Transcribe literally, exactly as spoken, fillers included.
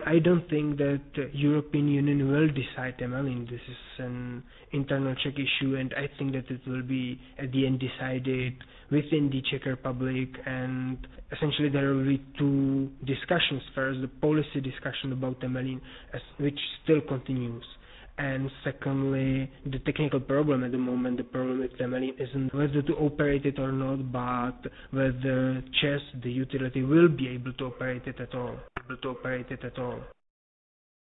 I don't think that the European Union will decide Temelín. This is an internal Czech issue, and I think that it will be at the end decided within the Czech Republic, and essentially there will be two discussions. First, the policy discussion about Temelín, as, which still continues. And secondly, the technical problem at the moment, the problem with Temelín isn't whether to operate it or not, but whether ČEZ, the utility, will be able to operate it at all. Able to operate it at all.